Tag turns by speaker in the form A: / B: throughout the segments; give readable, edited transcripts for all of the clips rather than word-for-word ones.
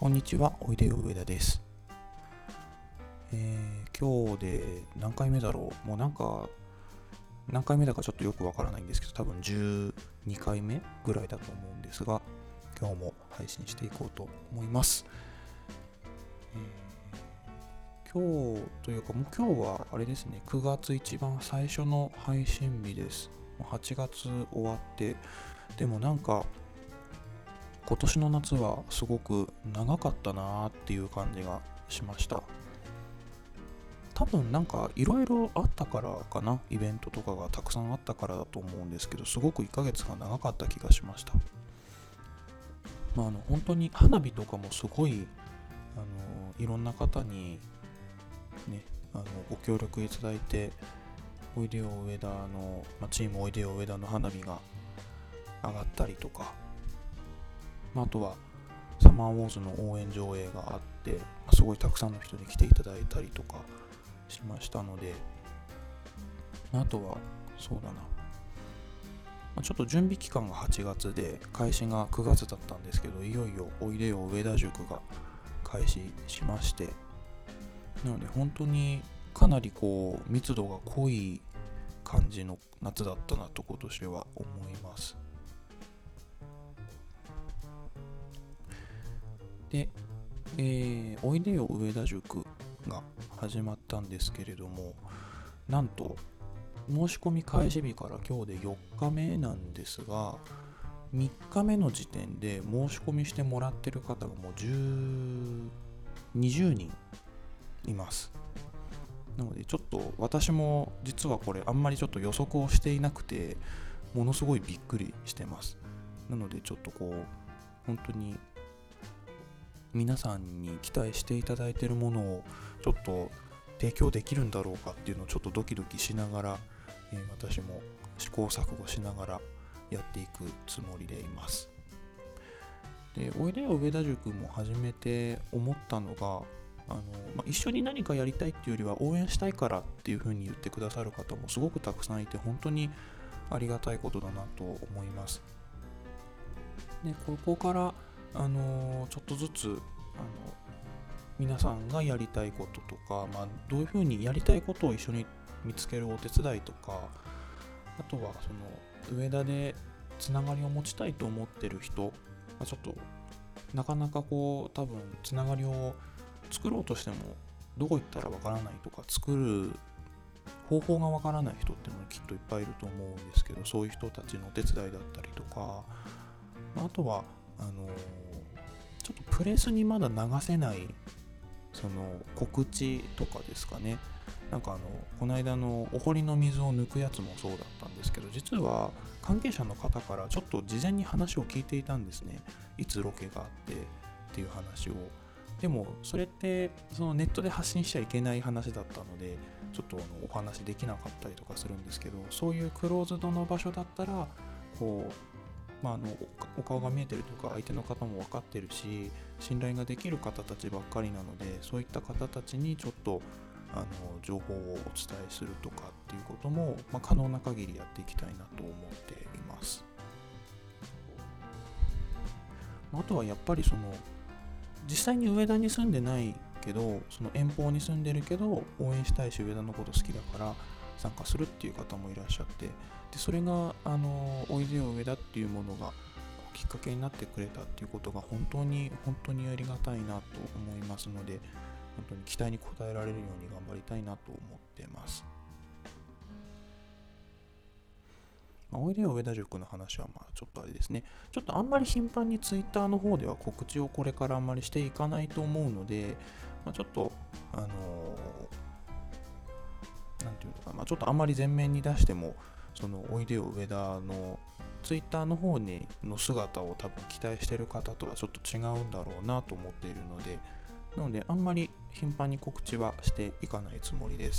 A: こんにちは、おいでよ上田です。今日で何回目だろう。もう何回目だかちょっとよくわからないんですけど、多分12回目ぐらいだと思うんですが、今日も配信していこうと思います。今日というか、もう今日はあれですね、9月一番最初の配信日です。8月終わって、でも今年の夏はすごく長かったなーっていう感じがしました。多分いろいろあったからかな、イベントとかがたくさんあったからだと思うんですけど、すごく1ヶ月が長かった気がしました。本当に花火とかもすごいいろんな方にねご協力いただいて、おいでよ上田の、チームおいでよ上田の花火が上がったりとか、あとはサマーウォーズの応援上映があって、すごいたくさんの人に来ていただいたりとかしましたので、あとはそうだな、ちょっと準備期間が8月で開始が9月だったんですけど、いよいよおいでよ上田塾が開始しまして、なので本当にかなり密度が濃い感じの夏だったなと今年は思います。で、おいでよ上田塾が始まったんですけれども、なんと申し込み開始日から今日で4日目なんですが、3日目の時点で申し込みしてもらってる方がもう20人います。なのでちょっと私も実はこれあんまりちょっと予測をしていなくて、ものすごいびっくりしてます。なのでちょっと本当に皆さんに期待していただいているものをちょっと提供できるんだろうかっていうのをちょっとドキドキしながら、私も試行錯誤しながらやっていくつもりでいます。で、おいでよ上田塾も始めて思ったのが、一緒に何かやりたいっていうよりは応援したいからっていう風に言ってくださる方もすごくたくさんいて、本当にありがたいことだなと思います。で、ここからちょっとずつ皆さんがやりたいこととか、どういうふうにやりたいことを一緒に見つけるお手伝いとか、あとはその上田でつながりを持ちたいと思ってる人、ちょっとなかなか多分つながりを作ろうとしてもどこ行ったらわからないとか、作る方法がわからない人っていうのはきっといっぱいいると思うんですけど、そういう人たちのお手伝いだったりとか、あとはちょっとプレスにまだ流せないその告知とかですかね。この間のお堀の水を抜くやつもそうだったんですけど、実は関係者の方からちょっと事前に話を聞いていたんですね。いつロケがあってっていう話を。でもそれってそのネットで発信しちゃいけない話だったので、ちょっとお話できなかったりとかするんですけど、そういうクローズドの場所だったらお顔が見えてるとか相手の方も分かってるし、信頼ができる方たちばっかりなので、そういった方たちにちょっと情報をお伝えするとかっていうことも、可能な限りやっていきたいなと思っています。あとはやっぱり実際に上田に住んでないけど、その遠方に住んでるけど応援したいし上田のこと好きだから参加するっていう方もいらっしゃって、でそれがおいでよ上田っていうものがきっかけになってくれたっていうことが本当にありがたいなと思いますので、本当に期待に応えられるように頑張りたいなと思っています。おいでよ上田塾の話はちょっとあれですね、ちょっとあんまり頻繁にツイッターの方では告知をこれからあんまりしていかないと思うので、ちょっとなんていうのか、ちょっとあんまり前面に出してもそのおいでよ上田のツイッターの方にの姿を多分期待している方とはちょっと違うんだろうなと思っているので、あんまり頻繁に告知はしていかないつもりです。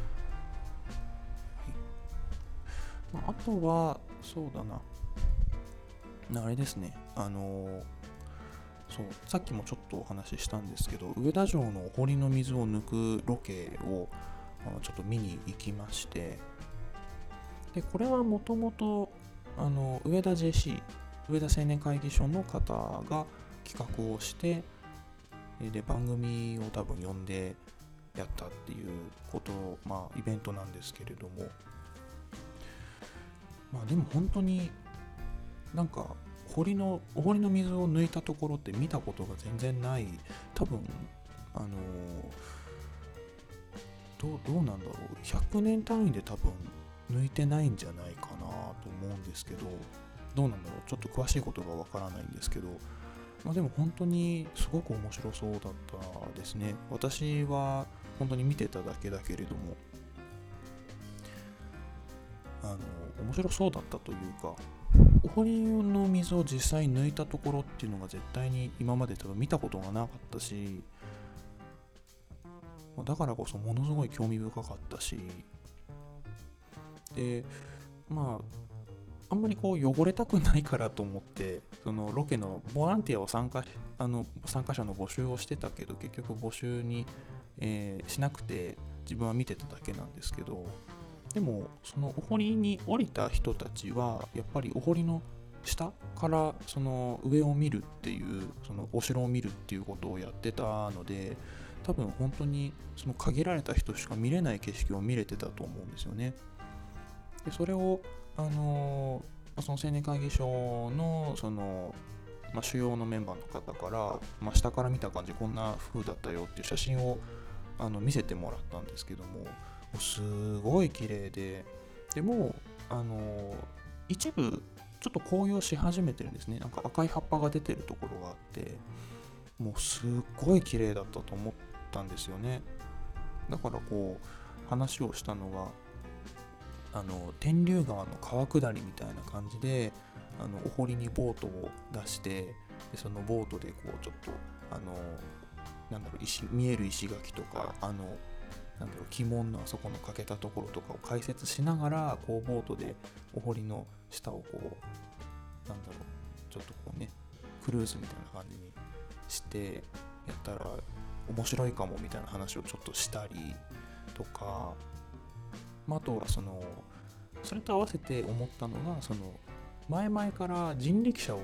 A: あとはそうだな、あれですね、そうさっきもちょっとお話ししたんですけど、上田城のお堀の水を抜くロケをちょっと見に行きまして、でこれはもともと上田 JC 上田青年会議所の方が企画をして、 で番組を多分呼んでやったっていうことを、イベントなんですけれども、でも本当になんかお堀の水を抜いたところって見たことが全然ない。多分どうなんだろう、100年単位で多分抜いてないんじゃないかなと思うんですけど、どうなんだろう、ちょっと詳しいことがわからないんですけど、でも本当にすごく面白そうだったですね。私は本当に見てただけだけれども、面白そうだったというか、お堀の水を実際抜いたところっていうのが絶対に今まで多分見たことがなかったし、だからこそものすごい興味深かったし、であんまりこう汚れたくないからと思ってそのロケのボランティアを参加者の募集をしてたけど、結局募集に、しなくて自分は見てただけなんですけど、でもそのお堀に降りた人たちはやっぱりお堀の下からその上を見るっていう、そのお城を見るっていうことをやってたので、多分本当にその限られた人しか見れない景色を見れてたと思うんですよね。でそれをその青年会議所の主要のメンバーの方から、下から見た感じこんな風だったよっていう写真を見せてもらったんですけども、すごい綺麗で、でも一部ちょっと紅葉し始めてるんですね。なんか赤い葉っぱが出てるところがあって、もうすっごい綺麗だったと思ったんですよね。だからこう話をしたのが天竜川の川下りみたいな感じでお堀にボートを出して、でそのボートでこうちょっと見える石垣とか鬼門のあそこの欠けたところとかを解説しながら、こうボートでお堀の下をこうちょっとこうねクルーズみたいな感じにしてやったら面白いかもみたいな話をちょっとしたりとか、あとはそれと合わせて思ったのが、前々から人力車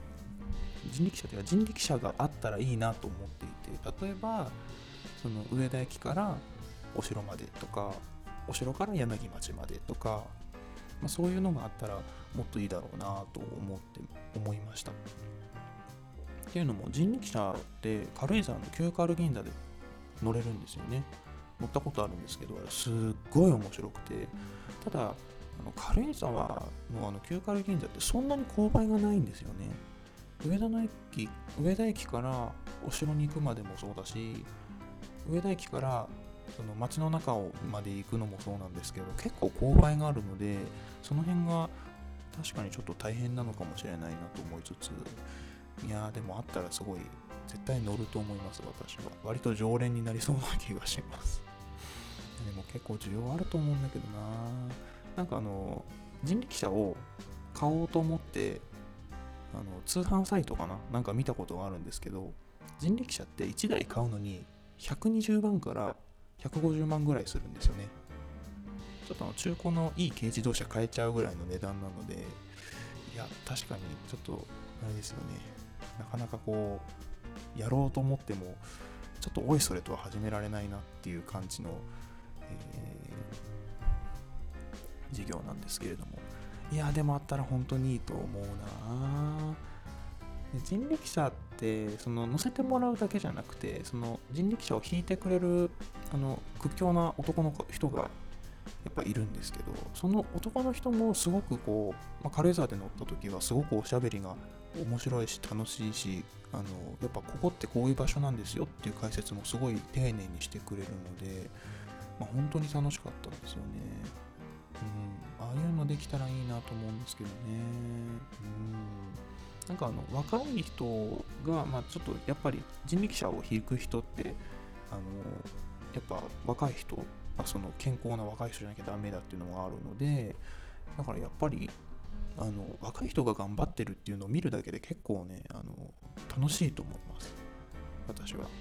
A: があったらいいなと思っていて、例えばその上田駅からお城までとか、お城から柳町までとか、そういうのがあったらもっといいだろうなと思いました。っていうのも人力車って軽井沢の旧軽銀座で乗れるんですよね。乗ったことあるんですけど、すっごい面白くて、ただ軽井沢の旧軽銀座ってそんなに勾配がないんですよね。上田駅からお城に行くまでもそうだし、上田駅からその街の中まで行くのもそうなんですけど、結構勾配があるので、その辺が確かにちょっと大変なのかもしれないなと思いつつ、でもあったらすごい絶対乗ると思います。私は割と常連になりそうな気がします。でも結構需要あると思うんだけどな。人力車を買おうと思って通販サイトなんか見たことがあるんですけど、人力車って1台買うのに120万から150万ぐらいするんですよね。ちょっと中古のいい軽自動車買えちゃうぐらいの値段なので、確かにちょっとあれですよね。なかなかこうやろうと思ってもちょっとおいそれとは始められないなっていう感じの、事業なんですけれども、でもあったら本当にいいと思うな。人力車って乗せてもらうだけじゃなくて、人力車を引いてくれる屈強な男の人がやっぱいるんですけど、その男の人もすごくこう、軽井沢で乗った時はすごくおしゃべりが面白いし楽しいし、やっぱここってこういう場所なんですよっていう解説もすごい丁寧にしてくれるので、本当に楽しかったんですよね。ああいうのできたらいいなと思うんですけどね。なんか若い人が、ちょっとやっぱり人力車を引く人ってやっぱ若い人、健康な若い人じゃなきゃダメだっていうのがあるので、だからやっぱり若い人が頑張ってるっていうのを見るだけで結構ね楽しいと思います、私は。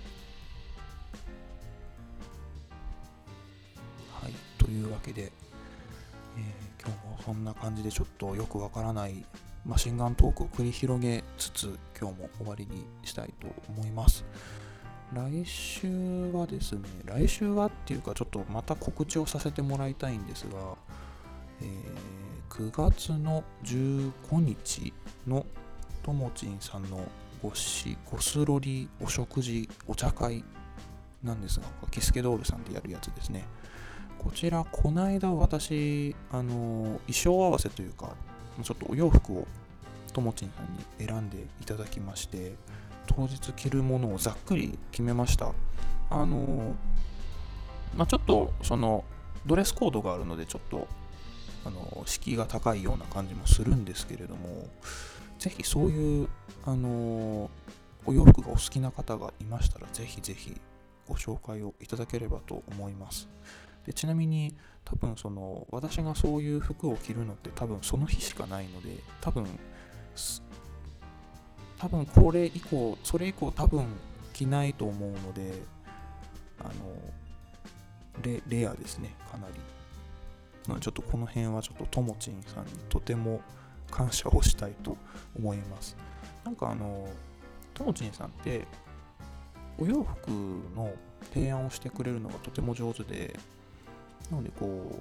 A: はい、というわけで、今日もそんな感じでちょっとよくわからないマシンガントークを繰り広げつつ、今日も終わりにしたいと思います。 来週はですね、来週はっていうかちょっとまた告知をさせてもらいたいんですが、9月の15日のともちんさんのゴスロリお食事お茶会なんですが、キスケドールさんでやるやつですね。こちらこの間私衣装合わせというかちょっとお洋服をともちんさんに選んでいただきまして、当日着るものをざっくり決めました。ちょっとそのドレスコードがあるのでちょっと敷居が高いような感じもするんですけれども、ぜひそういうお洋服がお好きな方がいましたらぜひぜひご紹介をいただければと思います。でちなみに多分私がそういう服を着るのって多分その日しかないので、多分それ以降多分着ないと思うので、レアですね、かなり。ちょっとこの辺はちょっとともちんさんにとても感謝をしたいと思います。なんかともちんさんってお洋服の提案をしてくれるのがとても上手で、なので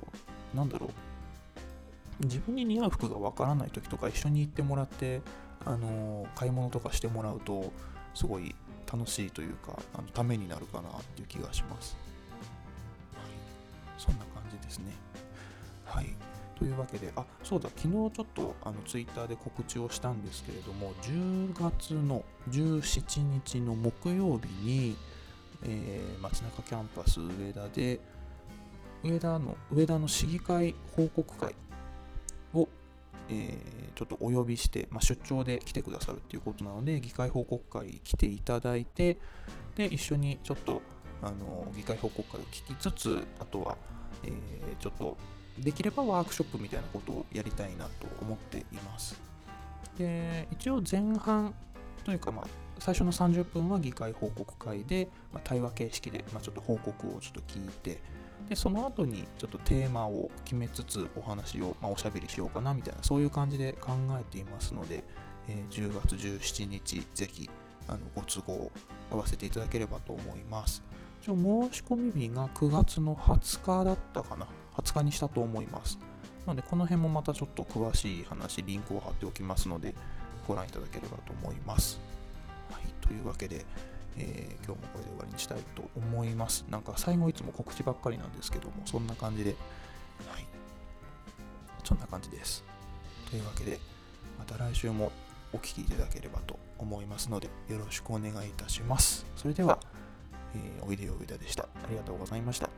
A: 自分に似合う服がわからない時とか一緒に行ってもらって買い物とかしてもらうとすごい楽しいというかためになるかなっていう気がします。はい、そんな感じですね。はい。というわけで、そうだ、昨日ちょっとツイッターで告知をしたんですけれども、10月の17日の木曜日に、街中キャンパス上田で上田の市議会報告会を、ちょっとお呼びして、出張で来てくださるっていうことなので、議会報告会来ていただいて、で一緒にちょっと議会報告会を聞きつつ、あとは、ちょっとできればワークショップみたいなことをやりたいなと思っています。で一応前半というか、最初の30分は議会報告会で、対話形式で、ちょっと報告をちょっと聞いて、でその後にちょっとテーマを決めつつお話を、おしゃべりしようかなみたいな、そういう感じで考えていますので、10月17日ぜひご都合を合わせていただければと思います。申し込み日が9月の20日だったかな、20日にしたと思います。なのでこの辺もまたちょっと詳しい話リンクを貼っておきますのでご覧いただければと思います。はい、というわけで、今日もこれで終わりにしたいと思います。なんか最後いつも告知ばっかりなんですけども、そんな感じで、はい、そんな感じです。というわけで、また来週もお聞きいただければと思いますので、よろしくお願いいたします。それでは、おいでよ上田でした。ありがとうございました。